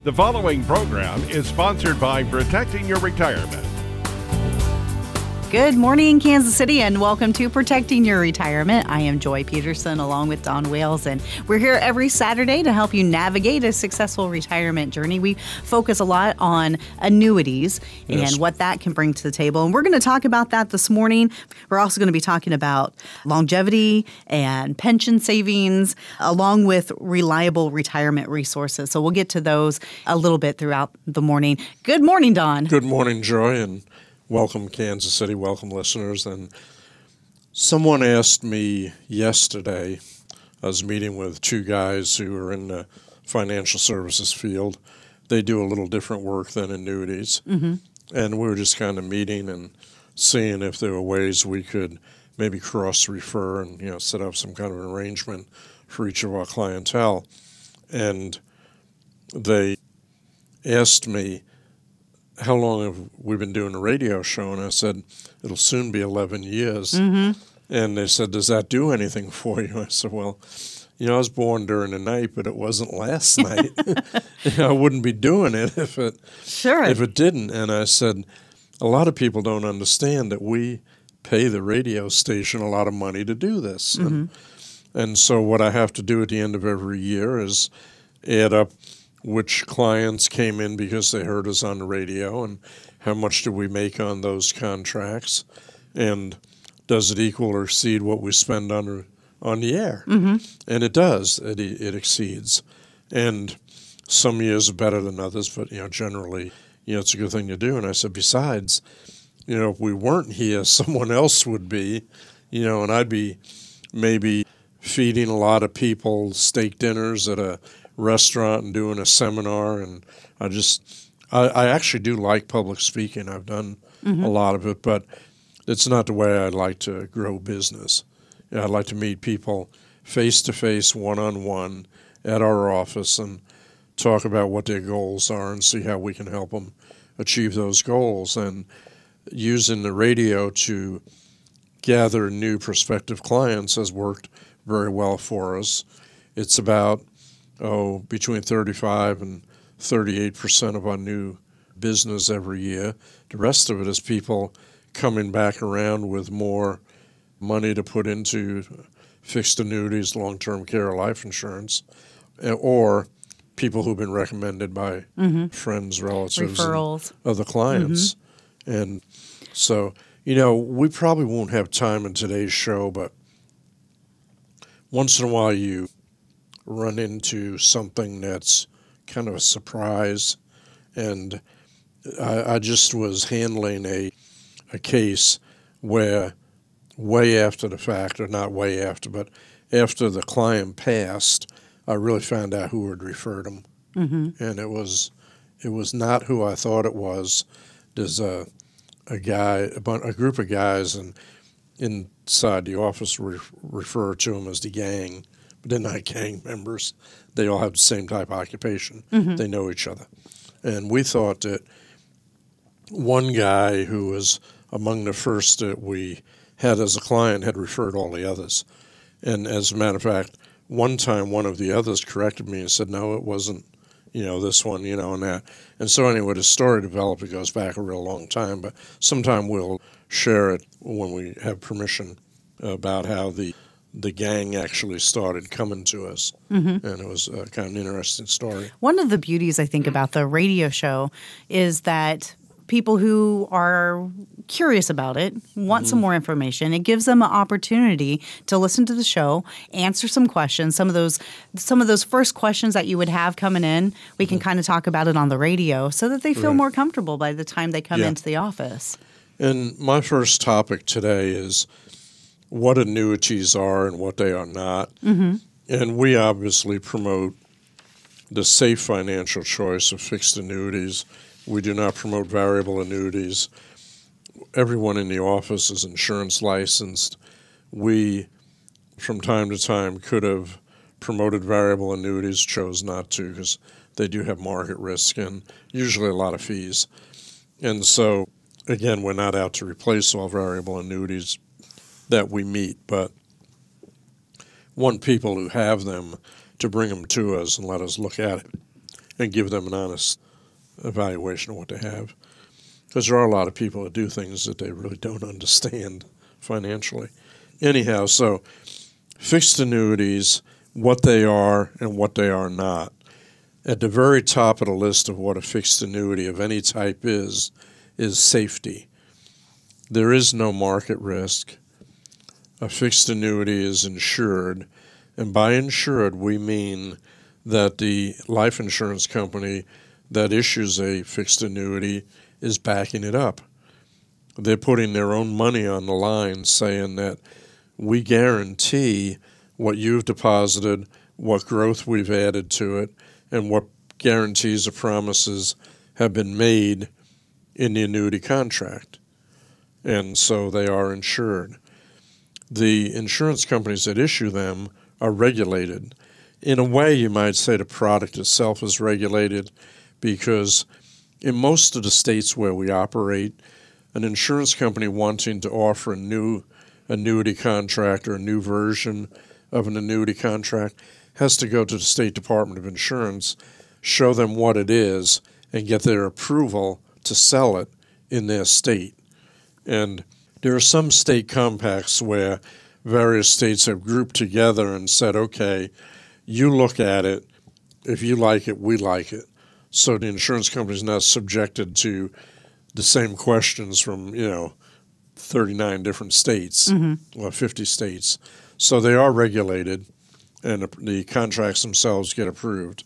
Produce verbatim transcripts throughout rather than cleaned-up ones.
The following program is sponsored by Protecting Your Retirement. Good morning, Kansas City, and welcome to Protecting Your Retirement. I am Joy Peterson along with Don Wales, and we're here every Saturday to help you navigate a successful retirement journey. We focus a lot on annuities yes. and what that can bring to the table, and we're going to talk about that this morning. We're also going to be talking about longevity and pension savings, along with reliable retirement resources. So we'll get to those a little bit throughout the morning. Good morning, Don. Good morning, Joy, and welcome, Kansas City. Welcome, listeners. And someone asked me yesterday, I was meeting with two guys who are in the financial services field. They do a little different work than annuities. Mm-hmm. And we were just kind of meeting and seeing if there were ways we could maybe cross-refer and, you know, set up some kind of an arrangement for each of our clientele. And they asked me, how long have we been doing a radio show? And I said, it'll soon be eleven years. Mm-hmm. And they said, does that do anything for you? I said, well, you know, I was born during the night, but it wasn't last night. You know, I wouldn't be doing it if it sure. if it didn't. And I said, a lot of people don't understand that we pay the radio station a lot of money to do this. Mm-hmm. And, and so what I have to do at the end of every year is add up which clients came in because they heard us on the radio and how much did we make on those contracts, and does it equal or exceed what we spend on on the air? Mm-hmm. And it does. It it exceeds. And some years are better than others, but you know, generally, you know, it's a good thing to do. And I said, besides, you know, if we weren't here, someone else would be, you know, and I'd be maybe feeding a lot of people steak dinners at a restaurant and doing a seminar. And I just, I, I actually do like public speaking. I've done mm-hmm. a lot of it, but it's not the way I'd like to grow business. You know, I'd like to meet people face-to-face, one-on-one at our office and talk about what their goals are and see how we can help them achieve those goals. And using the radio to gather new prospective clients has worked very well for us. It's about oh, between thirty-five and thirty-eight percent of our new business every year. The rest of it is people coming back around with more money to put into fixed annuities, long-term care, life insurance, or people who've been recommended by mm-hmm. friends, relatives, referrals, and other clients. Mm-hmm. And so, you know, we probably won't have time in today's show, but once in a while you run into something that's kind of a surprise. And I, I just was handling a a case where way after the fact, or not way after, but after the client passed, I really found out who had referred him. Mm-hmm. And it was it was not who I thought it was. There's a a guy, a, a group of guys, and inside the office we refer to them as the gang. But they're not gang members. They all have the same type of occupation. Mm-hmm. They know each other. And we thought that one guy who was among the first that we had as a client had referred all the others. And as a matter of fact, one time one of the others corrected me and said, no, it wasn't, you know, this one, you know, and that. And so anyway, the story developed. It goes back a real long time, but sometime we'll share it when we have permission about how the the gang actually started coming to us. Mm-hmm. And it was uh, kind of an interesting story. One of the beauties, I think, about the radio show is that people who are curious about it want mm-hmm. some more information. It gives them an opportunity to listen to the show, answer some questions. Some of those some of those first questions that you would have coming in, we can mm-hmm. kind of talk about it on the radio so that they feel right. more comfortable by the time they come yeah. into the office. And my first topic today is what annuities are and what they are not. Mm-hmm. And we obviously promote the safe financial choice of fixed annuities. We do not promote variable annuities. Everyone in the office is insurance licensed. We, from time to time, could have promoted variable annuities, chose not to because they do have market risk and usually a lot of fees. And so, again, we're not out to replace all variable annuities that we meet, but want people who have them to bring them to us and let us look at it and give them an honest evaluation of what they have. Because there are a lot of people that do things that they really don't understand financially. Anyhow, so fixed annuities, what they are and what they are not. At the very top of the list of what a fixed annuity of any type is, is safety. There is no market risk. A fixed annuity is insured, and by insured we mean that the life insurance company that issues a fixed annuity is backing it up. They're putting their own money on the line, saying that we guarantee what you've deposited, what growth we've added to it, and what guarantees or promises have been made in the annuity contract. And so they are insured. The insurance companies that issue them are regulated. In a way, you might say the product itself is regulated because in most of the states where we operate, an insurance company wanting to offer a new annuity contract or a new version of an annuity contract has to go to the State Department of Insurance, show them what it is, and get their approval to sell it in their state. And there are some state compacts where various states have grouped together and said, okay, you look at it. If you like it, we like it. So the insurance company is not subjected to the same questions from, you know, thirty-nine different states, mm-hmm. or fifty states. So they are regulated, and the contracts themselves get approved.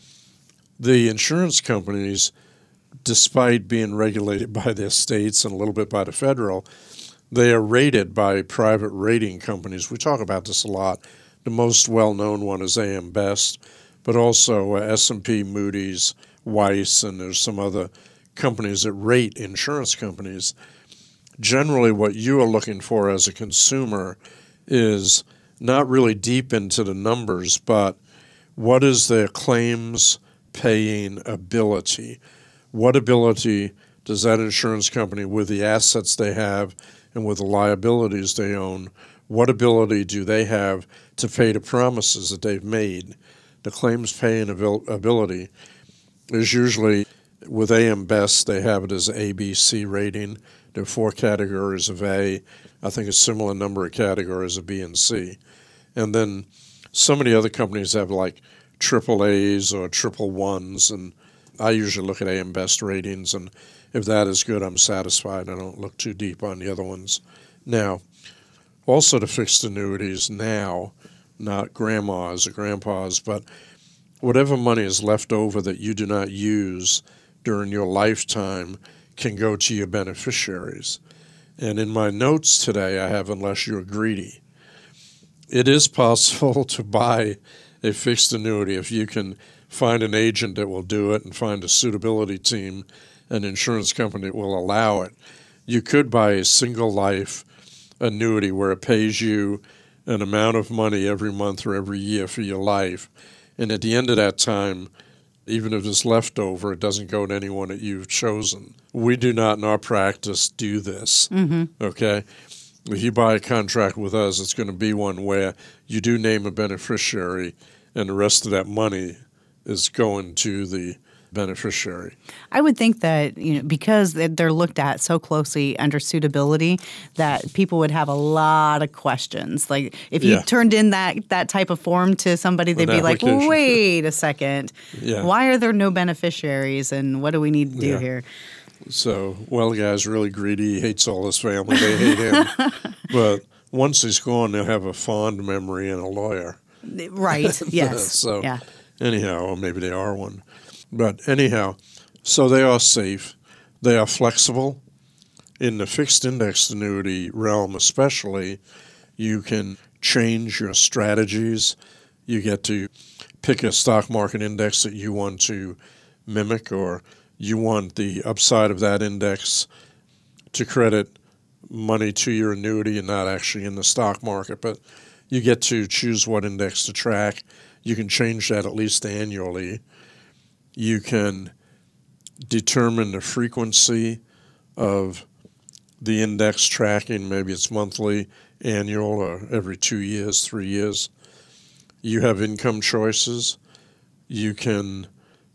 The insurance companies, despite being regulated by their states and a little bit by the federal, they are rated by private rating companies. We talk about this a lot. The most well-known one is A M Best, but also uh, S and P, Moody's, Weiss, and there's some other companies that rate insurance companies. Generally, what you are looking for as a consumer is not really deep into the numbers, but what is their claims paying ability? What ability does that insurance company, with the assets they have and with the liabilities they own, what ability do they have to pay the promises that they've made? The claims paying ability is usually, with A M Best, they have it as A B C rating. There are four categories of A. I think a similar number of categories of B and C. And then some of the other companies have like triple A's or triple ones, and I usually look at A M Best ratings, and if that is good, I'm satisfied. I don't look too deep on the other ones. Now, also the fixed annuities now, not grandma's or grandpa's, but whatever money is left over that you do not use during your lifetime can go to your beneficiaries. And in my notes today, I have, unless you're greedy. It is possible to buy a fixed annuity if you can find an agent that will do it and find a suitability team, an insurance company that will allow it. You could buy a single life annuity where it pays you an amount of money every month or every year for your life. And at the end of that time, even if it's left over, it doesn't go to anyone that you've chosen. We do not in our practice do this, mm-hmm. okay? If you buy a contract with us, it's going to be one where you do name a beneficiary, and the rest of that money is going to the beneficiary. I would think that, you know, because they're looked at so closely under suitability, that people would have a lot of questions. Like if you yeah. turned in that that type of form to somebody, they'd be like, wait a second, yeah. why are there no beneficiaries, and what do we need to do yeah. here? So, well, the guy's really greedy. He hates all his family. They hate him. But once he's gone, they'll have a fond memory and a lawyer. Right, yes. so yeah. anyhow, or maybe they are one. But anyhow, so they are safe. They are flexible. In the fixed index annuity realm especially, you can change your strategies. You get to pick a stock market index that you want to mimic, or you want the upside of that index to credit money to your annuity and not actually in the stock market. But you get to choose what index to track. You can change that at least annually. You can determine the frequency of the index tracking. Maybe it's monthly, annual, or every two years, three years. You have income choices. You can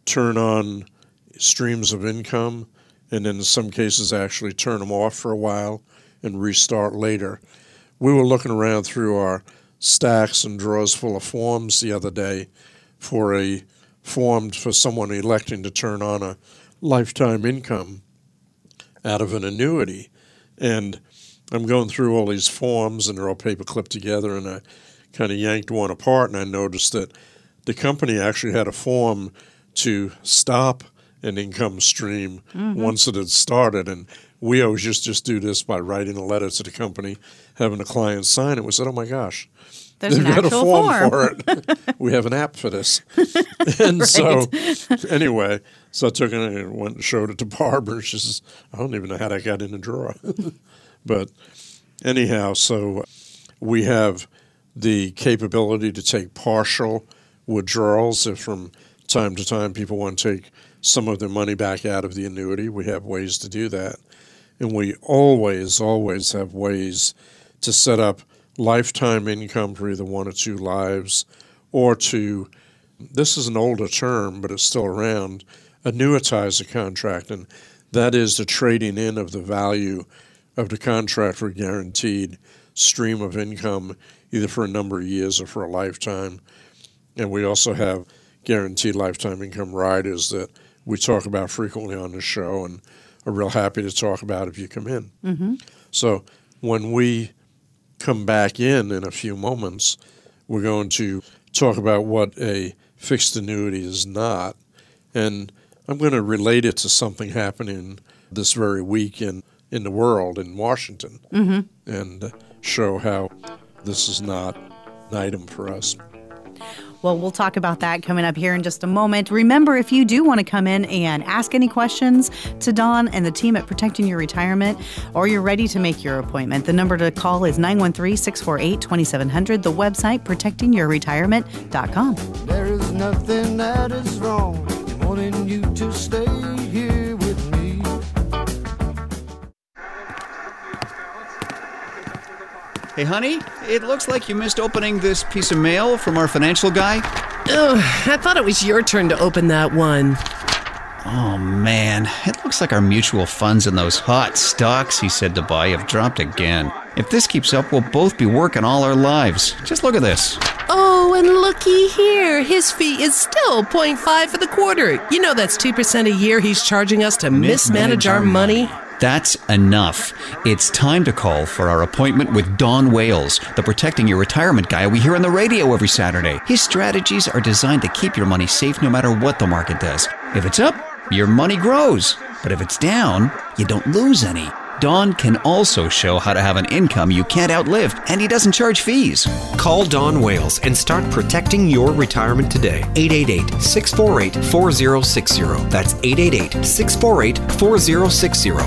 turn on streams of income, and then in some cases actually turn them off for a while and restart later. We were looking around through our stacks and drawers full of forms the other day for a form for someone electing to turn on a lifetime income out of an annuity. And I'm going through all these forms, and they're all paper clipped together, and I kind of yanked one apart, and I noticed that the company actually had a form to stop an income stream mm-hmm. once it had started. And we always just, just do this by writing a letter to the company, having a client sign it. We said, oh, my gosh. There's They've an got a actual form, form. for it. We have an app for this. And Right. so anyway, so I took it and went and showed it to Barbara. She says, I don't even know how that got in the drawer. But anyhow, so we have the capability to take partial withdrawals. If from time to time people want to take some of their money back out of the annuity, we have ways to do that. And we always, always have ways to set up lifetime income for either one or two lives, or to, this is an older term, but it's still around, annuitize a contract. And that is the trading in of the value of the contract for a guaranteed stream of income, either for a number of years or for a lifetime. And we also have guaranteed lifetime income riders that we talk about frequently on the show and are real happy to talk about if you come in. Mm-hmm. So when we come back in in a few moments, we're going to talk about what a fixed annuity is not. And I'm going to relate it to something happening this very week in, in the world, in Washington, Mm-hmm. and show how this is not an item for us. Well, we'll talk about that coming up here in just a moment. Remember, if you do want to come in and ask any questions to Don and the team at Protecting Your Retirement, or you're ready to make your appointment, the number to call is nine one three, six four eight, two seven zero zero, the website protecting your retirement dot com. There is nothing that is wrong in wanting you to stay here with me. Hey, honey, it looks like you missed opening this piece of mail from our financial guy. Ugh, I thought it was your turn to open that one. Oh, man. It looks like our mutual funds and those hot stocks he said to buy have dropped again. If this keeps up, we'll both be working all our lives. Just look at this. Oh, and looky here. His fee is still zero point five for the quarter. You know that's two percent a year he's charging us to mismanage our money. That's enough. It's time to call for our appointment with Don Wales, the Protecting Your Retirement guy we hear on the radio every Saturday. His strategies are designed to keep your money safe no matter what the market does. If it's up, your money grows. But if it's down, you don't lose any. Don can also show how to have an income you can't outlive, and he doesn't charge fees. Call Don Wales and start protecting your retirement today. eight eight eight, six four eight, four zero six zero. That's eight eight eight, six four eight, four zero six zero.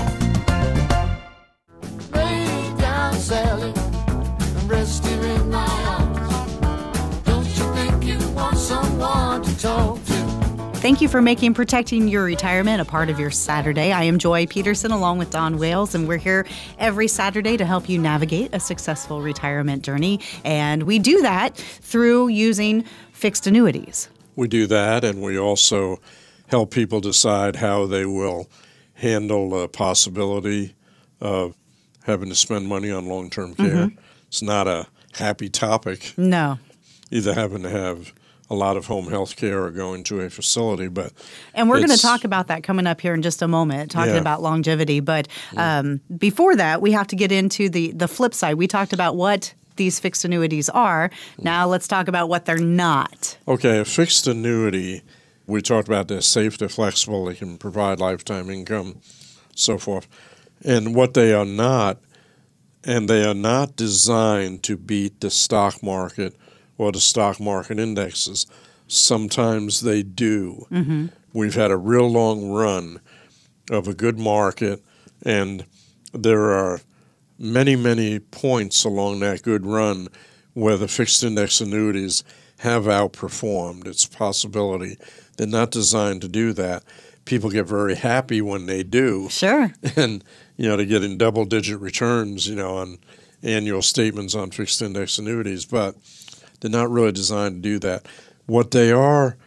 Lay down, Sally, and rest here in my arms. Don't you think you want someone to talk to? Thank you for making Protecting Your Retirement a part of your Saturday. I am Joy Peterson along with Don Wales, and we're here every Saturday to help you navigate a successful retirement journey. And we do that through using fixed annuities. We do that, and we also help people decide how they will handle the possibility of having to spend money on long-term care. Mm-hmm. It's not a happy topic. No. Either having to have a lot of home health care or going to a facility, but and we're going to talk about that coming up here in just a moment, talking yeah. about longevity. But um, before that, we have to get into the the flip side. We talked about what these fixed annuities are. Now let's talk about what they're not. Okay, a fixed annuity, we talked about they're safe, they're flexible, they can provide lifetime income, so forth. And what they are not, and they are not designed to beat the stock market or the stock market indexes. Sometimes they do. Mm-hmm. We've had a real long run of a good market, and there are many, many points along that good run where the fixed index annuities have outperformed. It's a possibility. They're not designed to do that. People get very happy when they do. Sure. And, you know, they're getting double-digit returns, you know, on annual statements on fixed index annuities, but they're not really designed to do that. What they are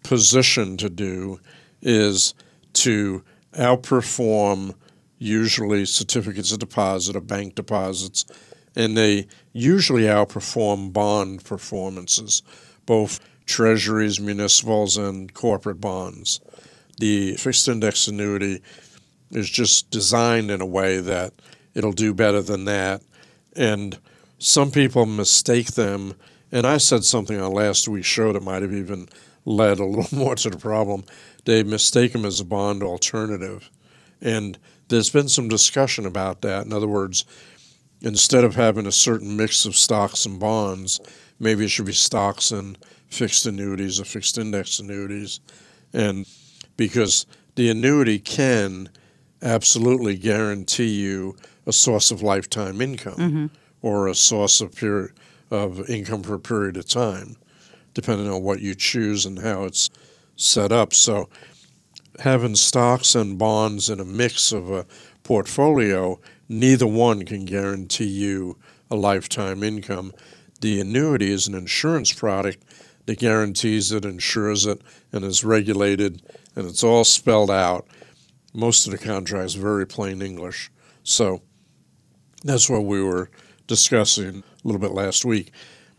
positioned to do is to outperform usually certificates of deposit or bank deposits, and they usually outperform bond performances, both treasuries, municipals, and corporate bonds. The fixed index annuity is just designed in a way that it'll do better than that. And some people mistake them, and I said something on last week's show that might have even led a little more to the problem. They mistake them as a bond alternative. And there's been some discussion about that. In other words, instead of having a certain mix of stocks and bonds, maybe it should be stocks and fixed annuities or fixed index annuities. And because the annuity can absolutely guarantee you a source of lifetime income mm-hmm. or a source of period of income for a period of time, depending on what you choose and how it's set up. So having stocks and bonds in a mix of a portfolio, neither one can guarantee you a lifetime income. The annuity is an insurance product that guarantees it, insures it, and is regulated, and it's all spelled out. Most of the contracts very plain English. So that's what we were discussing a little bit last week.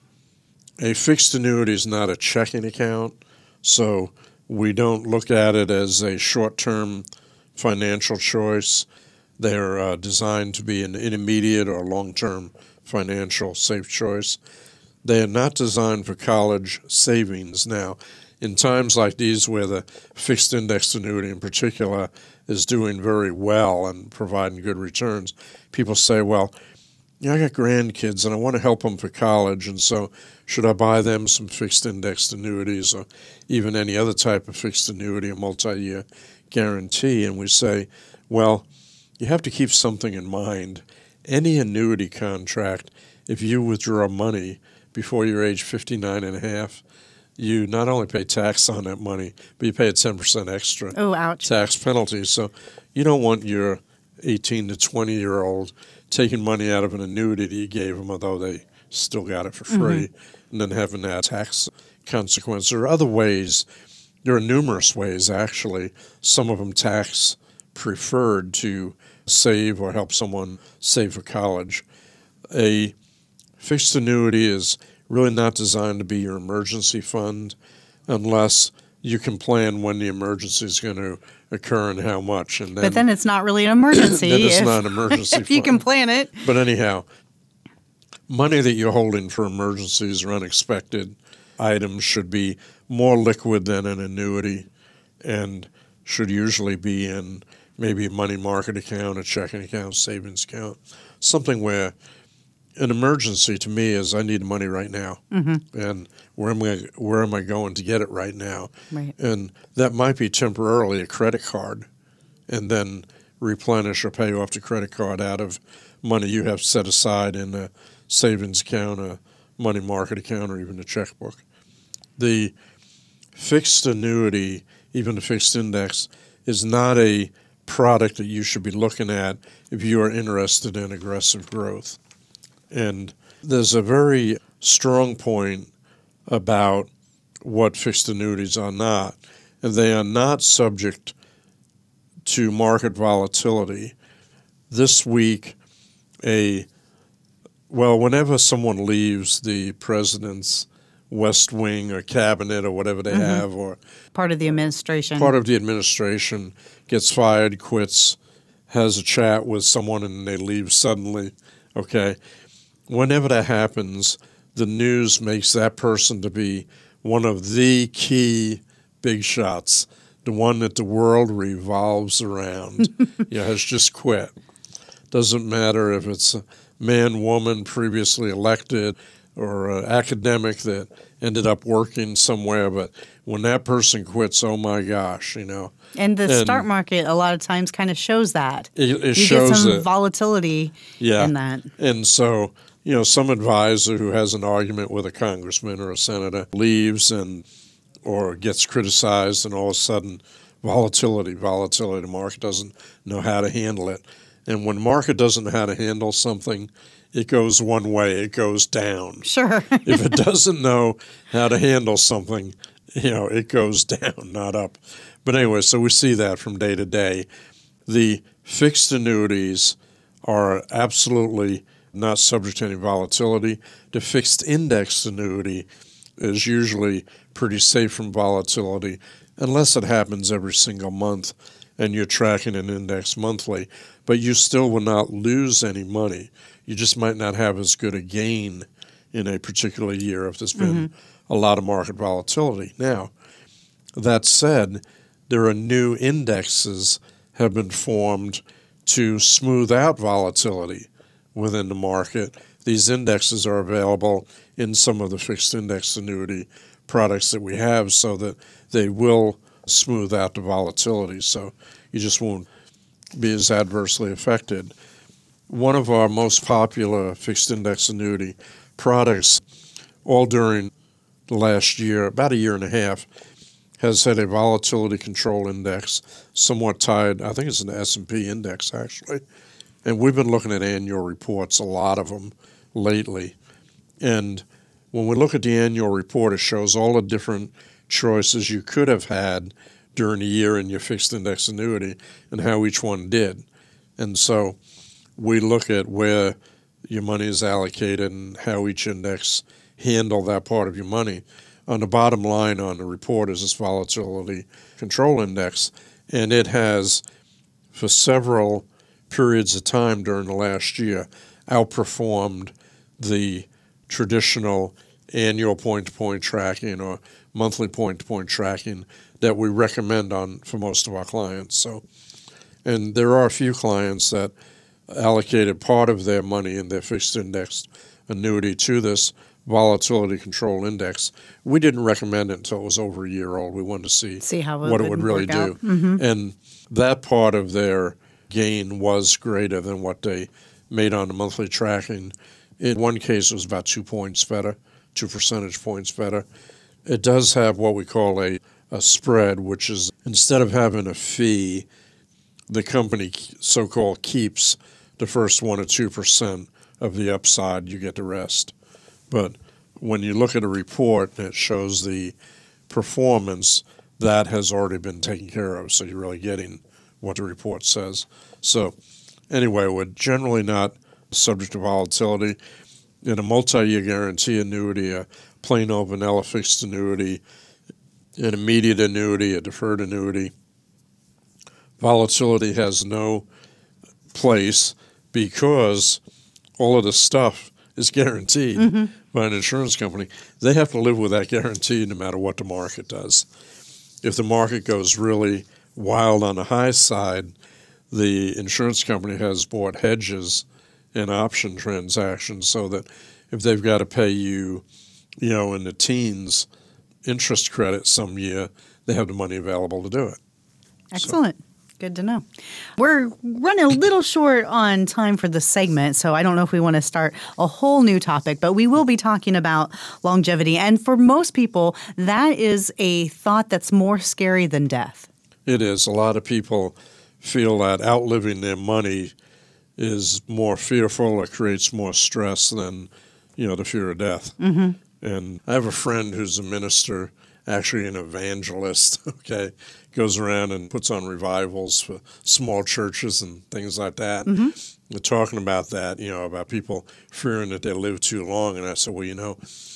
A fixed annuity is not a checking account, so we don't look at it as a short-term financial choice. They're uh, designed to be an intermediate or long-term financial safe choice. They are not designed for college savings. Now, in times like these where the fixed index annuity in particular is doing very well and providing good returns, people say, well, you know, I got grandkids and I want to help them for college, and so should I buy them some fixed indexed annuities or even any other type of fixed annuity, a multi-year guarantee? And we say, well, you have to keep something in mind. Any annuity contract, if you withdraw money before you're age fifty-nine and a half, you not only pay tax on that money, but you pay a ten percent extra oh, ouch. tax penalty. So you don't want your eighteen to twenty-year-old taking money out of an annuity that you gave them, although they still got it for free, mm-hmm. and then having that tax consequence. There are other ways. There are numerous ways, actually, some of them tax preferred, to save or help someone save for college. A fixed annuity is really not designed to be your emergency fund unless you can plan when the emergency is going to occur and how much. And then, but then it's not really an emergency. Then it's if, not an emergency if you fund. can plan it. But anyhow, money that you're holding for emergencies or unexpected items should be more liquid than an annuity and should usually be in maybe a money market account, a checking account, savings account, something where an emergency to me is I need money right now, mm-hmm. and where am I where am I going to get it right now? Right. And that might be temporarily a credit card, and then replenish or pay off the credit card out of money you have set aside in a savings account, a money market account, or even a checkbook. The fixed annuity, even the fixed index, is not a product that you should be looking at if you are interested in aggressive growth. And there's a very strong point about what fixed annuities are not. And they are not subject to market volatility. This week, a well, whenever someone leaves the president's West Wing or cabinet or whatever they mm-hmm. have, or part of the administration, part of the administration gets fired, quits, has a chat with someone, and they leave suddenly, okay? Whenever that happens, the news makes that person to be one of the key big shots, the one that the world revolves around, you know, has just quit. Doesn't matter if it's a man, woman, previously elected, or an academic that ended up working somewhere, but when that person quits, oh my gosh, you know. And the and stock market a lot of times kind of shows that. It, it you shows get some it. volatility yeah. in that. And so, you know, some advisor who has an argument with a congressman or a senator leaves and or gets criticized, and all of a sudden volatility, volatility. The market doesn't know how to handle it. And when the market doesn't know how to handle something, it goes one way, it goes down. Sure. If it doesn't know how to handle something, you know, it goes down, not up. But anyway, so we see that from day to day. The fixed annuities are absolutely not subject to any volatility. The fixed indexed annuity is usually pretty safe from volatility unless it happens every single month and you're tracking an index monthly. But you still will not lose any money. You just might not have as good a gain in a particular year if there's been mm-hmm. a lot of market volatility. Now, that said, there are new indexes have been formed to smooth out volatility within the market. These indexes are available in some of the fixed index annuity products that we have so that they will smooth out the volatility, so you just won't be as adversely affected. One of our most popular fixed index annuity products, all during the last year, about a year and a half, has had a volatility control index, somewhat tied, I think it's an S and P index actually, and we've been looking at annual reports, a lot of them lately, and when we look at the annual report, it shows all the different choices you could have had during the year in your fixed index annuity and how each one did. And so we look at where your money is allocated and how each index handled that part of your money. On the bottom line on the report is this volatility control index, and it has, for several periods of time during the last year, outperformed the traditional annual point-to-point tracking or monthly point-to-point tracking that we recommend on for most of our clients. So, and there are a few clients that allocated part of their money in their fixed index annuity to this volatility control index. We didn't recommend it until it was over a year old. We wanted to see, see how it what it would really do. Mm-hmm. And that part of their gain was greater than what they made on the monthly tracking. In one case, it was about two points better, two percentage points better. It does have what we call a, a spread, which is instead of having a fee, the company so-called keeps the first one or two percent of the upside. You get the rest. But when you look at a report that shows the performance, that has already been taken care of. So you're really getting what the report says. So anyway, we're generally not subject to volatility. In a multi-year guarantee annuity, a plain old vanilla fixed annuity, an immediate annuity, a deferred annuity, volatility has no place because all of the stuff is guaranteed mm-hmm. by an insurance company. They have to live with that guarantee no matter what the market does. If the market goes really wild on the high side, the insurance company has bought hedges and option transactions so that if they've got to pay you, you know, in the teens interest credit some year, they have the money available to do it. Excellent. So. Good to know. We're running a little short on time for this segment, so I don't know if we want to start a whole new topic, but we will be talking about longevity. And for most people, that is a thought that's more scary than death. It is. A lot of people feel that outliving their money is more fearful or creates more stress than, you know, the fear of death. Mm-hmm. And I have a friend who's a minister, actually an evangelist, okay, goes around and puts on revivals for small churches and things like that. Mm-hmm. We're talking about that, you know, about people fearing that they live too long. And I said, well, you know,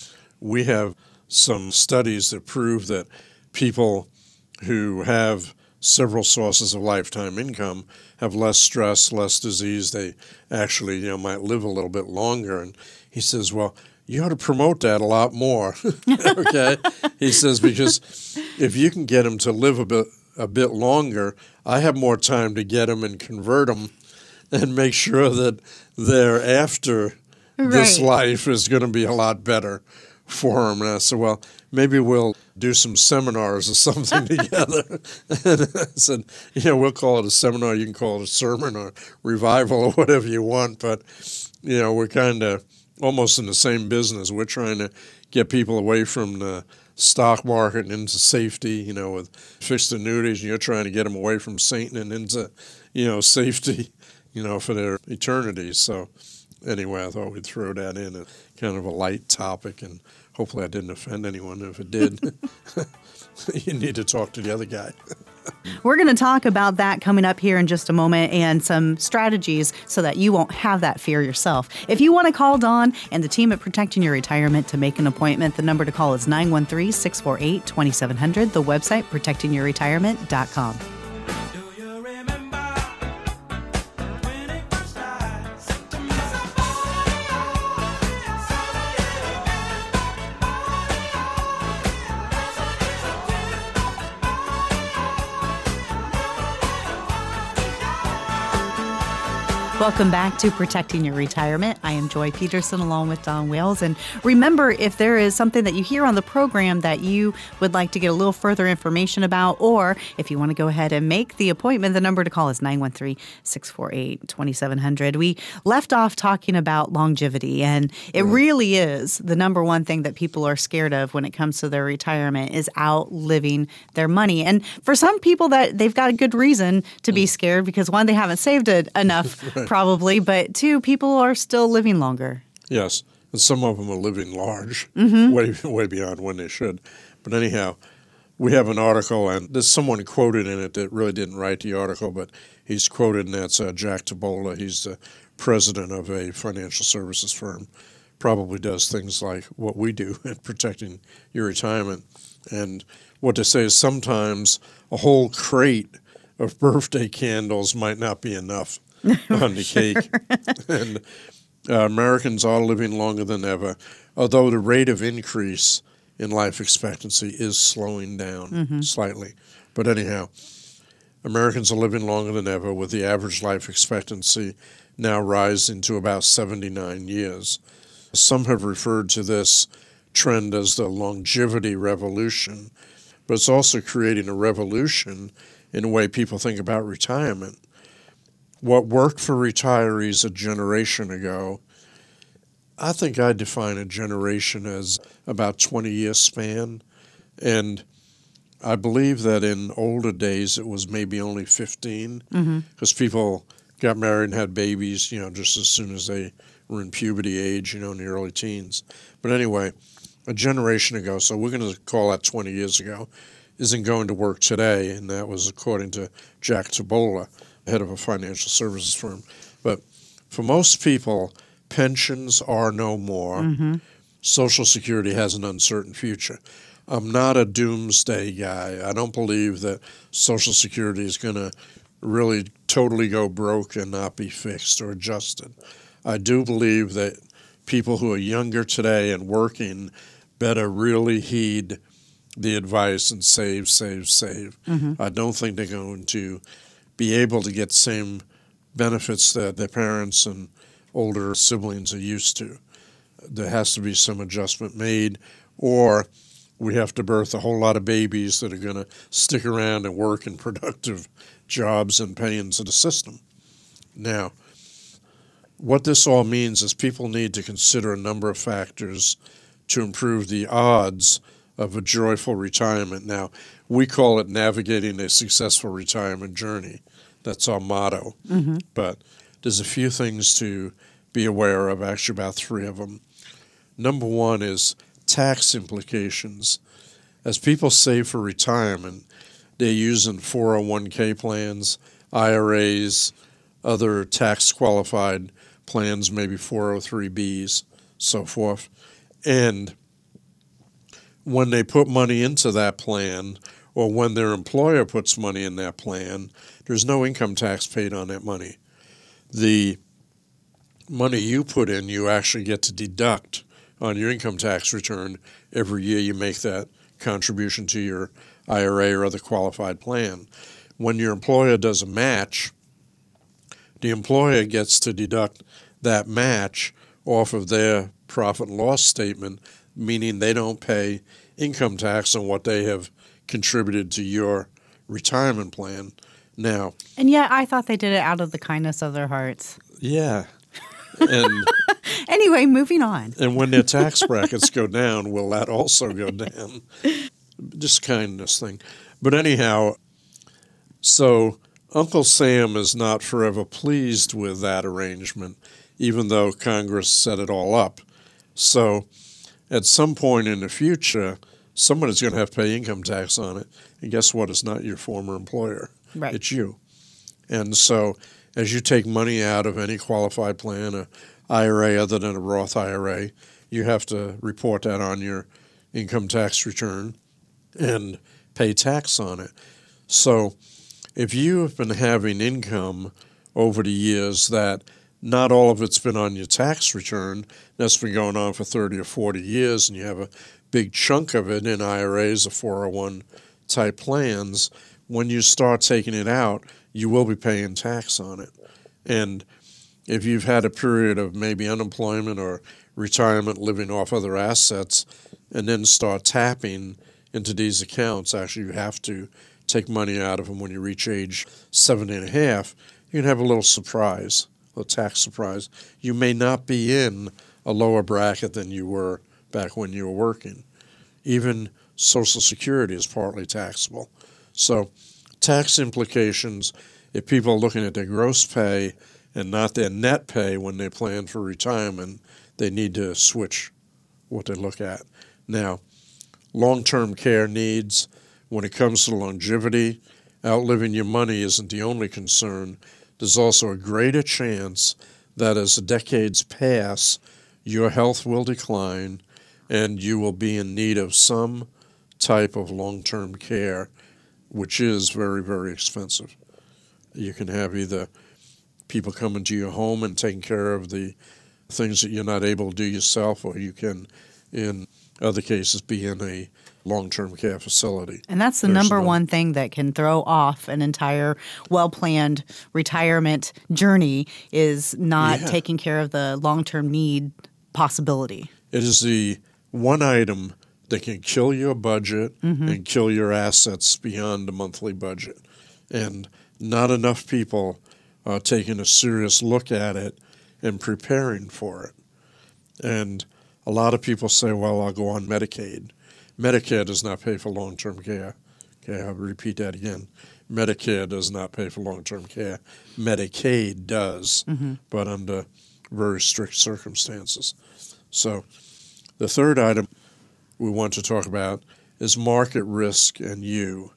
we have some studies that prove that people who have several sources of lifetime income have less stress, less disease. They actually, you know, might live a little bit longer. And he says, well, you ought to promote that a lot more, okay? He says, because if you can get them to live a bit a bit longer, I have more time to get them and convert them and make sure that their after right. this life is going to be a lot better for them. And I said, well, maybe we'll do some seminars or something together. And I said, you know, we'll call it a seminar. You can call it a sermon or revival or whatever you want. But, you know, we're kind of almost in the same business. We're trying to get people away from the stock market and into safety, you know, with fixed annuities, and you're trying to get them away from Satan and into, you know, safety, you know, for their eternity. So anyway, I thought we'd throw that in, a kind of a light topic, and Hopefully I didn't offend anyone. If it did, you need to talk to the other guy. We're going to talk about that coming up here in just a moment and some strategies so that you won't have that fear yourself. If you want to call Dawn and the team at Protecting Your Retirement to make an appointment, the number to call is nine one three, six four eight, two seven zero zero, the website protecting your retirement dot com. Welcome back to Protecting Your Retirement. I am Joy Peterson along with Don Wales. And remember, if there is something that you hear on the program that you would like to get a little further information about, or if you want to go ahead and make the appointment, the number to call is nine one three, six four eight, two seven zero zero. We left off talking about longevity, and it really is the number one thing that people are scared of when it comes to their retirement is outliving their money. And for some people, that they've got a good reason to be scared because, one, they haven't saved it enough. Right. Probably, but two, people are still living longer. Yes, and some of them are living large, mm-hmm. way way beyond when they should. But anyhow, we have an article, and there's someone quoted in it that really didn't write the article, but he's quoted, and that's uh, Jack Tabola. He's the president of a financial services firm. Probably does things like what we do in protecting your retirement. And what they say is sometimes a whole crate of birthday candles might not be enough on the sure. cake. And uh, Americans are living longer than ever, although the rate of increase in life expectancy is slowing down mm-hmm. slightly. But anyhow, Americans are living longer than ever, with the average life expectancy now rising to about seventy-nine years. Some have referred to this trend as the longevity revolution, but it's also creating a revolution in the way people think about retirement. What worked for retirees a generation ago, I think I define a generation as about twenty-year span. And I believe that in older days it was maybe only fifteen, because mm-hmm. people got married and had babies, you know, just as soon as they were in puberty age, you know, in the early teens. But anyway, a generation ago, so we're going to call that twenty years ago, isn't going to work today, and that was according to Jack Tabola, head of a financial services firm. But for most people, pensions are no more. Mm-hmm. Social Security has an uncertain future. I'm not a doomsday guy. I don't believe that Social Security is going to really totally go broke and not be fixed or adjusted. I do believe that people who are younger today and working better really heed the advice and save, save, save. Mm-hmm. I don't think they're going to be able to get the same benefits that their parents and older siblings are used to. There has to be some adjustment made, or we have to birth a whole lot of babies that are going to stick around and work in productive jobs and pay into the system. Now, what this all means is people need to consider a number of factors to improve the odds of a joyful retirement. Now, we call it navigating a successful retirement journey. That's our motto. Mm-hmm. But there's a few things to be aware of, actually about three of them. Number one is tax implications. As people save for retirement, they're using four oh one k plans, I R As, other tax-qualified plans, maybe four oh three Bs, so forth. And when they put money into that plan, or when their employer puts money in that plan, there's no income tax paid on that money. The money you put in, you actually get to deduct on your income tax return every year you make that contribution to your I R A or other qualified plan. When your employer does a match, the employer gets to deduct that match off of their profit and loss statement, meaning they don't pay income tax on what they have contributed to your retirement plan. Now, and yet I thought they did it out of the kindness of their hearts. Yeah. And anyway, moving on. And when their tax brackets go down, will that also go down? Just kindness thing. But anyhow, so Uncle Sam is not forever pleased with that arrangement, even though Congress set it all up. So at some point in the future, somebody's going to have to pay income tax on it. And guess what? It's not your former employer. Right. It's you. And so as you take money out of any qualified plan, a I R A other than a Roth I R A, you have to report that on your income tax return and pay tax on it. So if you have been having income over the years that not all of it's been on your tax return, that's been going on for thirty or forty years, and you have a big chunk of it in I R As or four oh one type plans, when you start taking it out, you will be paying tax on it. And if you've had a period of maybe unemployment or retirement living off other assets and then start tapping into these accounts, actually you have to take money out of them when you reach age seventy and a half, you can have a little surprise, a tax surprise. You may not be in a lower bracket than you were back when you were working. Even Social Security is partly taxable. So tax implications, if people are looking at their gross pay and not their net pay when they plan for retirement, they need to switch what they look at. Now, long-term care needs, when it comes to longevity, outliving your money isn't the only concern. There's also a greater chance that as the decades pass, your health will decline and you will be in need of some type of long-term care, which is very, very expensive. You can have either people coming to your home and taking care of the things that you're not able to do yourself, or you can, in other cases, be in a long-term care facility. And that's the There's number another- one thing that can throw off an entire well-planned retirement journey is not Yeah. taking care of the long-term need possibility. It is the one item that can kill your budget Mm-hmm. and kill your assets beyond the monthly budget. And not enough people are taking a serious look at it and preparing for it. And a lot of people say, well, I'll go on Medicaid. Medicare does not pay for long-term care. Okay, I'll repeat that again. Medicare does not pay for long-term care. Medicaid does, Mm-hmm. but under very strict circumstances. So the third item we want to talk about is market risk and you.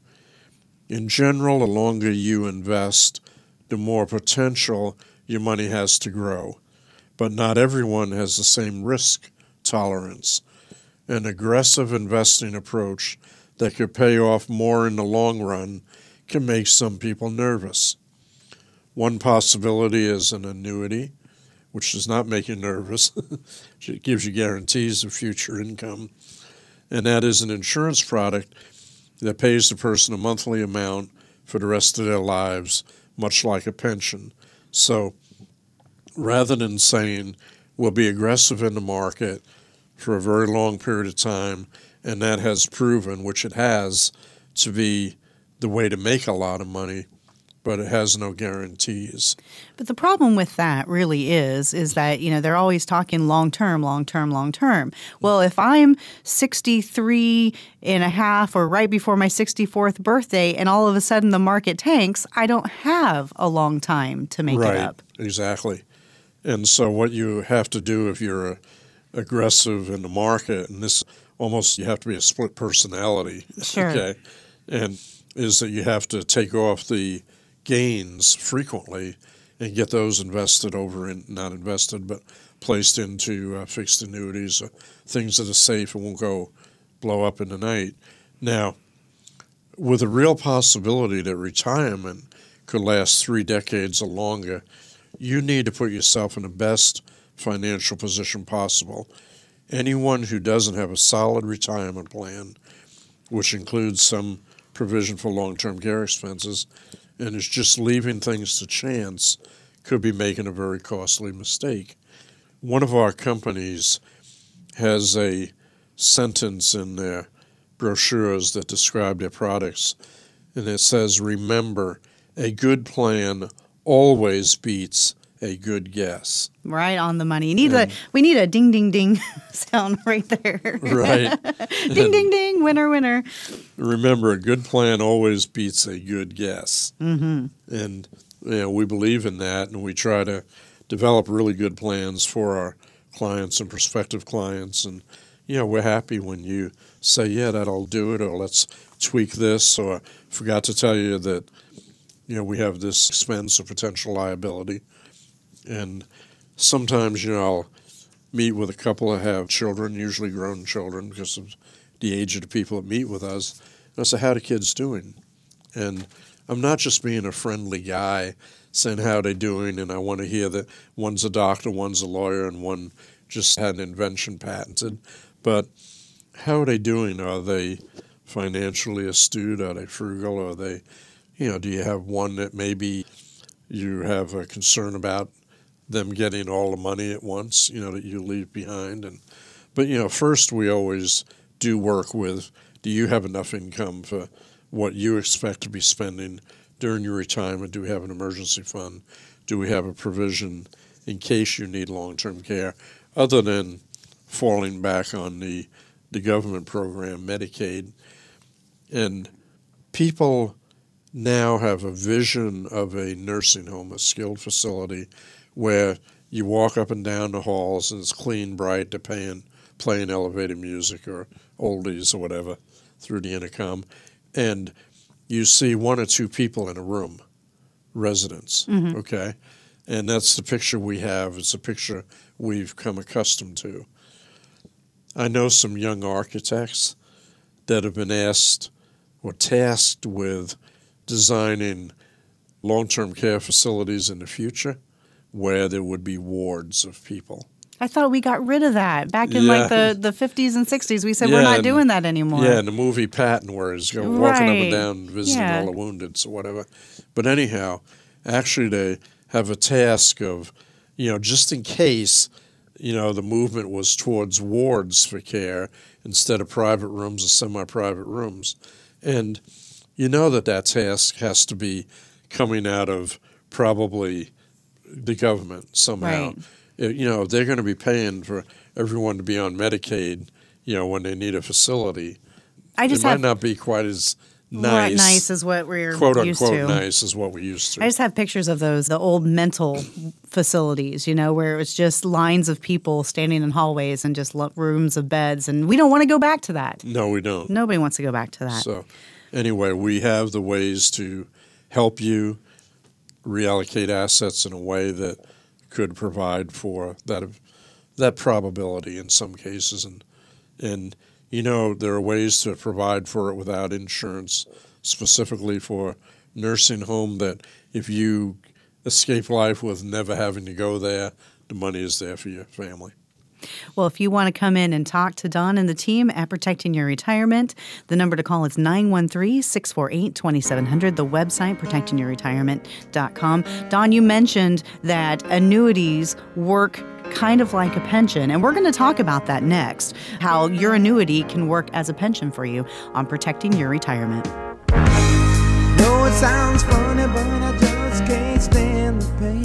In general, the longer you invest, the more potential your money has to grow. But not everyone has the same risk tolerance. An aggressive investing approach that could pay off more in the long run can make some people nervous. One possibility is an annuity, which does not make you nervous. It gives you guarantees of future income. And that is an insurance product that pays the person a monthly amount for the rest of their lives, much like a pension. So rather than saying we'll be aggressive in the market for a very long period of time, and that has proven, which it has, to be the way to make a lot of money, but it has no guarantees. But the problem with that really is, is that, you know, they're always talking long-term, long-term, long-term. Well, if I'm sixty-three and a half or right before my sixty-fourth birthday and all of a sudden the market tanks, I don't have a long time to make right, it up. Exactly. And so what you have to do if you're a, aggressive in the market, and this almost you have to be a split personality, Sure. okay, and is that you have to take off the gains frequently and get those invested over in, not invested, but placed into uh, fixed annuities, or things that are safe and won't go blow up in the night. Now, with a real possibility that retirement could last three decades or longer, you need to put yourself in the best financial position possible. Anyone who doesn't have a solid retirement plan, which includes some provision for long-term care expenses, and is just leaving things to chance, could be making a very costly mistake. One of our companies has a sentence in their brochures that describe their products, and it says, remember, a good plan always beats a good guess. Right on the money. You need a, we need a ding, ding, ding sound right there. Right. Ding, ding, ding, winner, winner. Remember, a good plan always beats a good guess. Mm-hmm. And you know, we believe in that, and we try to develop really good plans for our clients and prospective clients and you know, we're happy when you say, yeah, that'll do it, or let's tweak this, or forgot to tell you that, you know, we have this expense or potential liability. And sometimes, you know, I'll meet with a couple that have children, usually grown children, because of the age of the people that meet with us. And I say, how are the kids doing? And I'm not just being a friendly guy saying how they doing, and I want to hear that one's a doctor, one's a lawyer, and one just had an invention patented. But how are they doing? Are they financially astute? Are they frugal? Are they, you know, do you have one that maybe you have a concern about them getting all the money at once, you know, that you leave behind? And but, you know, first we always do work with, do you have enough income for what you expect to be spending during your retirement? Do we have an emergency fund? Do we have a provision in case you need long-term care, other than falling back on the, the government program, Medicaid? And people now have a vision of a nursing home, a skilled facility, where you walk up and down the halls and it's clean, bright, they're paying, playing elevated music or oldies or whatever through the intercom, and you see one or two people in a room, residents, mm-hmm. okay? And that's the picture we have. It's a picture we've come accustomed to. I know some young architects that have been asked or tasked with designing long-term care facilities in the future where there would be wards of people. I thought we got rid of that. Back in Yeah. like the, the fifties and sixties, we said Yeah, we're not and- doing that anymore. Yeah, in the movie Patton, where he's go, walking up Right. and down visiting Yeah. all the wounded or whatever. But anyhow, actually they have a task of, you know, just in case, you know, the movement was towards wards for care instead of private rooms or semi-private rooms. And you know that that task has to be coming out of probably the government somehow. Right. It- you know, they're going to be paying for everyone to be on Medicaid, you know, when they need a facility. I just it might have not be quite as what nice, nice is what we're quote used unquote to. nice as what we used to. I just have pictures of those, the old mental facilities, you know, where it was just lines of people standing in hallways and just lo- rooms of beds. And we don't want to go back to that. no, we don't. Nobody wants to go back to that. So anyway, we have the ways to help you reallocate assets in a way that could provide for that that probability in some cases. And, and you know, there are ways to provide for it without insurance, specifically for nursing home, that if you escape life with never having to go there, the money is there for your family. Well, if you want to come in and talk to Don and the team at Protecting Your Retirement, the number to call is nine one three, six four eight, two seven zero zero, the website, protecting your retirement dot com. Don, you mentioned that annuities work kind of like a pension, and we're going to talk about that next, how your annuity can work as a pension for you on Protecting Your Retirement. No, it sounds funny, but I just can't stand the pain.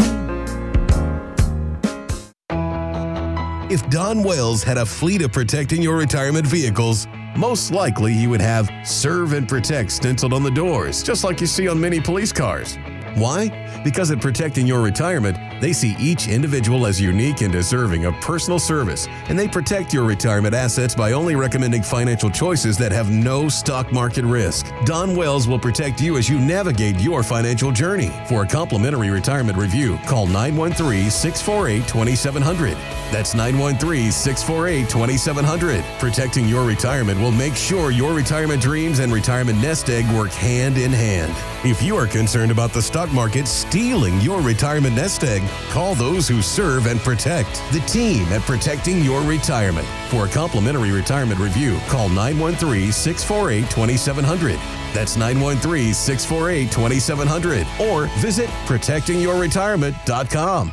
If Don Wales had a fleet of Protecting Your Retirement vehicles, most likely he would have Serve and Protect stenciled on the doors, just like you see on many police cars. Why? Because at Protecting Your Retirement, they see each individual as unique and deserving of personal service, and they protect your retirement assets by only recommending financial choices that have no stock market risk. Don Wells will protect you as you navigate your financial journey. For a complimentary retirement review, call nine one three, six four eight, two seven zero zero. That's nine one three, six four eight, two seven zero zero. Protecting Your Retirement will make sure your retirement dreams and retirement nest egg work hand in hand. If you are concerned about the stock market stealing your retirement nest egg, call those who serve and protect. The team at Protecting Your Retirement. For a complimentary retirement review, call nine one three, six four eight, two seven zero zero. That's nine one three, six four eight, two seven zero zero. Or visit protecting your retirement dot com.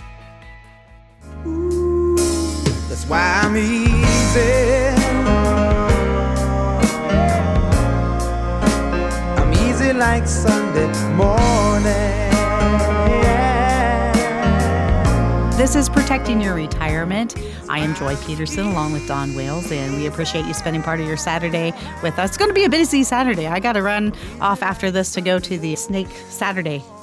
That's why I'm easy. I'm easy like Sunday morning. This is Protecting Your Retirement. I am Joy Peterson along with Don Wales, and we appreciate you spending part of your Saturday with us. It's going to be a busy Saturday. I got to run off after this to go to the Snake Saturday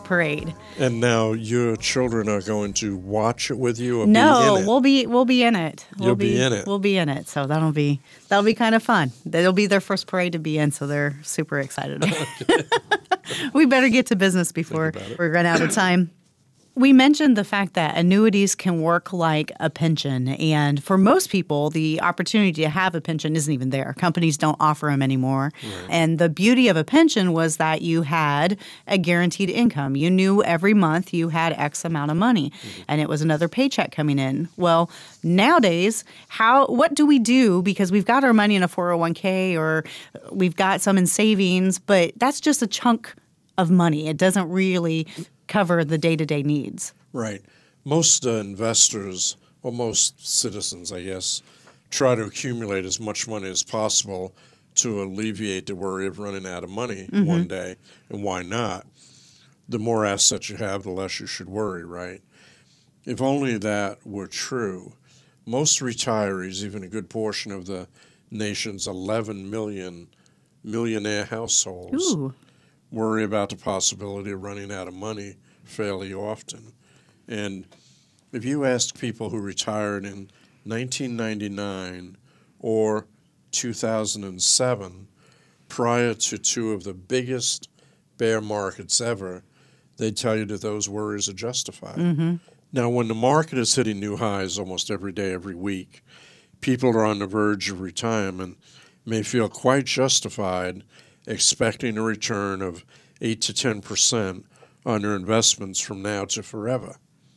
parade. And now your children are going to watch it with you or No, be in it? we'll be we'll be in it. We'll You'll be in it. We'll be in it. So that'll be that'll be kind of fun. That'll be their first parade to be in, so they're super excited about it. We better get to business before we run out of time. We mentioned the fact that annuities can work like a pension. And for most people, the opportunity to have a pension isn't even there. Companies don't offer them anymore. Right. And the beauty of a pension was that you had a guaranteed income. You knew every month you had X amount of money, mm-hmm. and it was another paycheck coming in. Well, nowadays, how what do we do? Because we've got our money in a four oh one k or we've got some in savings, but that's just a chunk of money. It doesn't really cover the day-to-day needs. Right. Most uh, investors, or most citizens, I guess, try to accumulate as much money as possible to alleviate the worry of running out of money mm-hmm. one day. And why not? The more assets you have, the less you should worry, right? If only that were true. Most retirees, even a good portion of the nation's eleven million millionaire households, Ooh. worry about the possibility of running out of money fairly often. And if you ask people who retired in nineteen ninety-nine or two thousand seven, prior to two of the biggest bear markets ever, they'd tell you that those worries are justified. Mm-hmm. Now, when the market is hitting new highs almost every day, every week, people are on the verge of retirement may feel quite justified expecting a return of eight to ten percent on their investments from now to forever.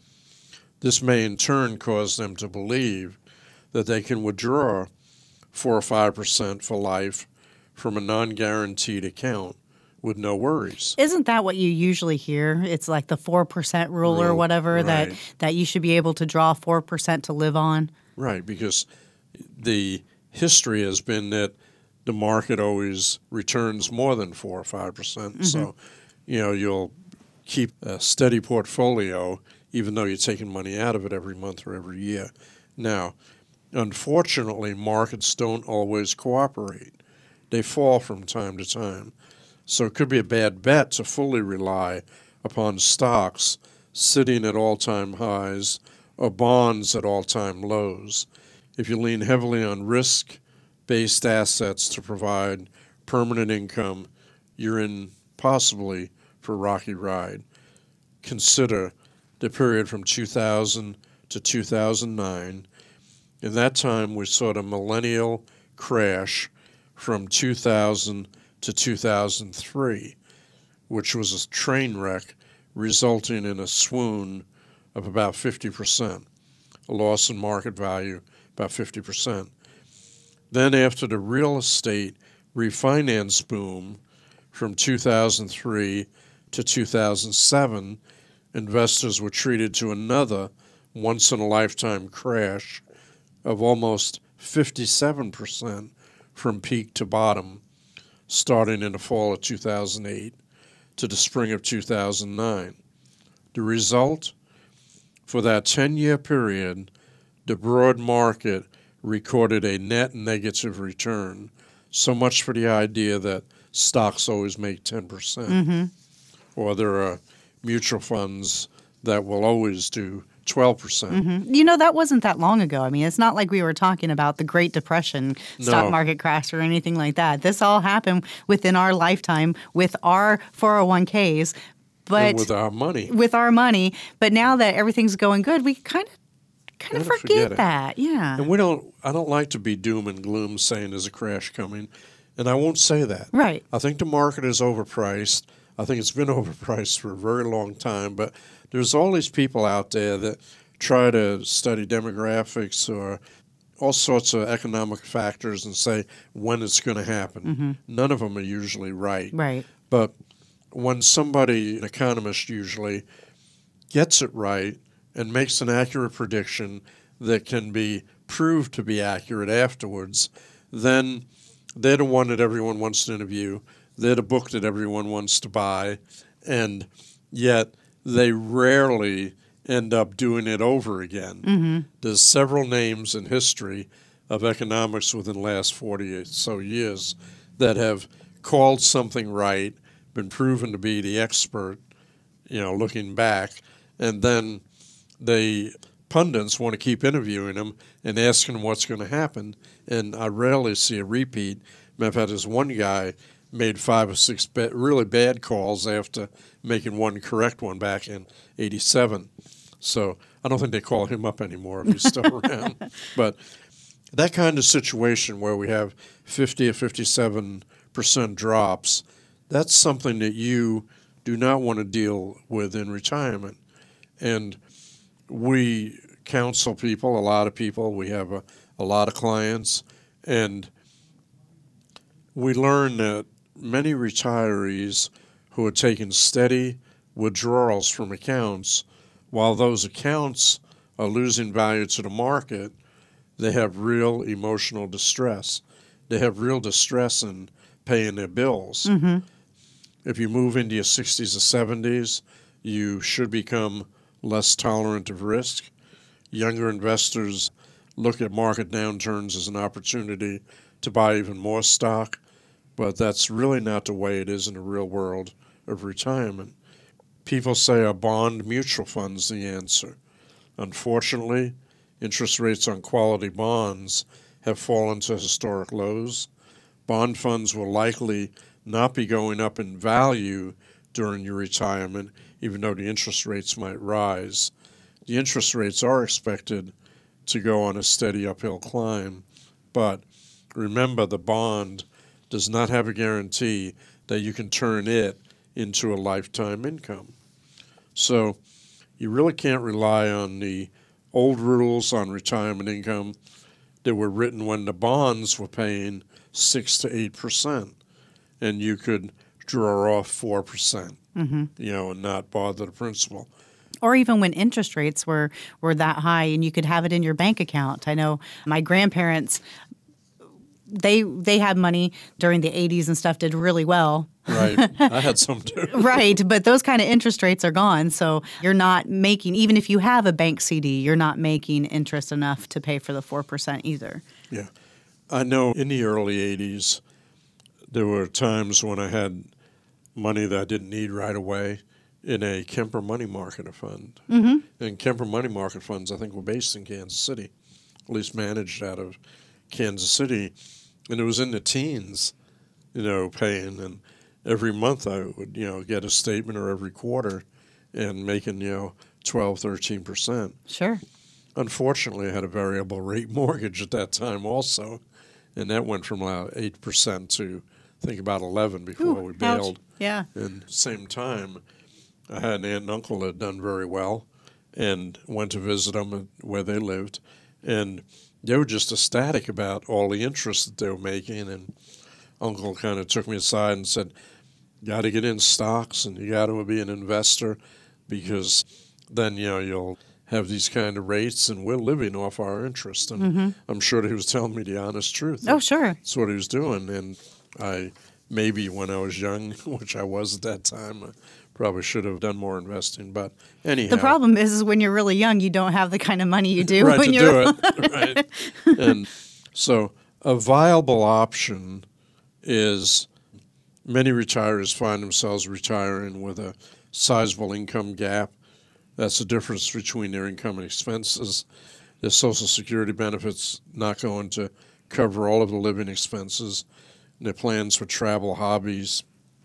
This may in turn cause them to believe that they can withdraw four or five percent for life from a non-guaranteed account with no worries. Isn't that what you usually hear? It's like the four percent rule Rule, or whatever, right. that, that you should be able to draw four percent to live on? Right, because the history has been that the market always returns more than four or five percent. Mm-hmm. So, you know, you'll keep a steady portfolio even though you're taking money out of it every month or every year. Now, unfortunately, markets don't always cooperate. They fall from time to time. So it could be a bad bet to fully rely upon stocks sitting at all-time highs or bonds at all-time lows. If you lean heavily on risk-based assets to provide permanent income, you're in possibly for a rocky ride. Consider the period from two thousand to two thousand nine. In that time, we saw the millennial crash from two thousand to two thousand three, which was a train wreck resulting in a swoon of about fifty percent, a loss in market value about fifty percent. Then after the real estate refinance boom from two thousand three to two thousand seven, investors were treated to another once-in-a-lifetime crash of almost fifty-seven percent from peak to bottom, starting in the fall of two thousand eight to the spring of two thousand nine. The result? For that ten-year period, the broad market recorded a net negative return. So much for the idea that stocks always make ten percent. Mm-hmm. Or there are mutual funds that will always do twelve percent. Mm-hmm. You know, that wasn't that long ago. I mean, it's not like we were talking about the Great Depression stock No. market crash or anything like that. This all happened within our lifetime with our four oh one k's. But And with our money. With our money. But now that everything's going good, we kind of kind of Kinda forget, forget it. that. Yeah. And we don't. I don't like to be doom and gloom saying there's a crash coming, and I won't say that. Right. I think the market is overpriced. I think it's been overpriced for a very long time, but there's all these people out there that try to study demographics or all sorts of economic factors and say when it's going to happen. Mm-hmm. None of them are usually right. Right. But when somebody, an economist usually, gets it right and makes an accurate prediction that can be proved to be accurate afterwards, then they're the one that everyone wants to interview. They're the book that everyone wants to buy. And yet they rarely end up doing it over again. Mm-hmm. There's several names in history of economics within the last forty or so years that have called something right, been proven to be the expert you know, looking back. And then they pundits want to keep interviewing him and asking him what's going to happen. And I rarely see a repeat. Matter of fact, there's one guy made five or six ba- really bad calls after making one correct one back in eighty-seven. So I don't think they call him up anymore if he's still around. But that kind of situation where we have fifty or fifty-seven percent drops, that's something that you do not want to deal with in retirement. And we counsel people, a lot of people. We have a, a lot of clients. And we learn that many retirees who are taking steady withdrawals from accounts, while those accounts are losing value to the market, they have real emotional distress. They have real distress in paying their bills. Mm-hmm. If you move into your sixties or seventies, you should become less tolerant of risk. Younger investors look at market downturns as an opportunity to buy even more stock, but that's really not the way it is in the real world of retirement. People say are bond mutual funds the answer. Unfortunately, interest rates on quality bonds have fallen to historic lows. Bond funds will likely not be going up in value during your retirement, even though the interest rates might rise. The interest rates are expected to go on a steady uphill climb, but remember, the bond does not have a guarantee that you can turn it into a lifetime income. So you really can't rely on the old rules on retirement income that were written when the bonds were paying six to eight percent, and you could draw off four percent, mm-hmm. you know, and not bother the principal. Or even when interest rates were, were that high and you could have it in your bank account. I know my grandparents, they they had money during the eighties and stuff, did really well. Right. I had some too. Right. But those kind of interest rates are gone. So you're not making, even if you have a bank C D, you're not making interest enough to pay for the four percent either. Yeah. I know in the early eighties, there were times when I had money that I didn't need right away in a Kemper Money Market Fund. Mm-hmm. And Kemper Money Market Funds, I think, were based in Kansas City, at least managed out of Kansas City. And it was in the teens, you know, paying. And every month I would, you know, get a statement, or every quarter, and making, you know, twelve, thirteen percent. Sure. Unfortunately, I had a variable rate mortgage at that time also, and that went from about eight percent to, I think, about eleven before Ooh, we bailed. ouch. Yeah. And same time, I had an aunt and uncle that had done very well, and went to visit them where they lived, and they were just ecstatic about all the interest that they were making. And Uncle kind of took me aside and said, "You got to get in stocks, and you got to be an investor, because then, you know, you'll have these kind of rates, and we're living off our interest." And mm-hmm. I'm sure that he was telling me the honest truth. Oh, sure. That's what he was doing. And I, maybe when I was young, which I was at that time, I probably should have done more investing. But anyhow. The problem is, is when you're really young, you don't have the kind of money you do right, when to you're do it. Right. And so a viable option is many retirees find themselves retiring with a sizable income gap. That's the difference between their income and expenses. Their Social Security benefits not going to cover all of the living expenses. And their plans for travel, hobbies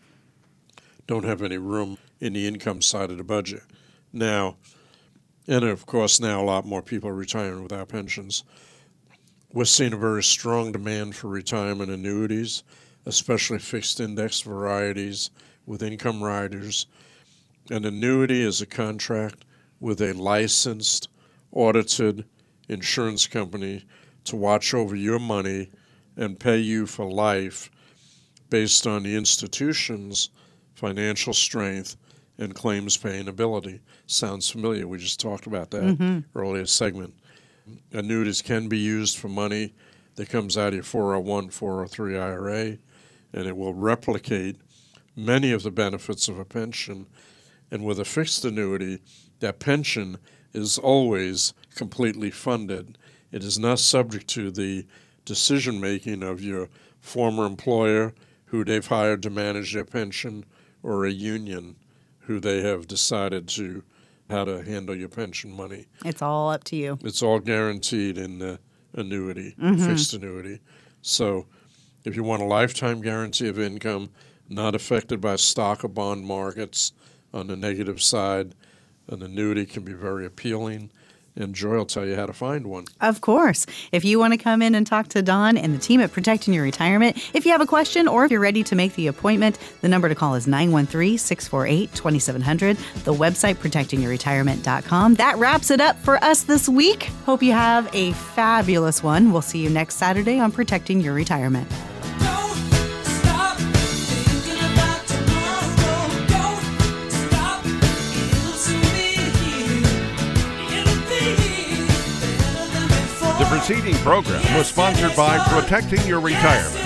don't have any room in the income side of the budget. Now, and of course now a lot more people are retiring without pensions. We're seeing a very strong demand for retirement annuities, especially fixed index varieties with income riders. An annuity is a contract with a licensed, audited insurance company to watch over your money and pay you for life based on the institution's financial strength and claims paying ability. Sounds familiar. We just talked about that mm-hmm. earlier segment. Annuities can be used for money that comes out of your four oh one, four oh three I R A, and it will replicate many of the benefits of a pension. And with a fixed annuity, that pension is always completely funded. It is not subject to the decision-making of your former employer who they've hired to manage their pension, or a union who they have decided to how to handle your pension money. It's all up to you. It's all guaranteed in the annuity, Mm-hmm. fixed annuity. So if you want a lifetime guarantee of income, not affected by stock or bond markets on the negative side, an annuity can be very appealing. And Joy will tell you how to find one. Of course. If you want to come in and talk to Don and the team at Protecting Your Retirement, if you have a question or if you're ready to make the appointment, the number to call is nine one three, six four eight, two seven zero zero. The website, protecting your retirement dot com. That wraps it up for us this week. Hope you have a fabulous one. We'll see you next Saturday on Protecting Your Retirement. The preceding program was sponsored by Protecting Your Retirement.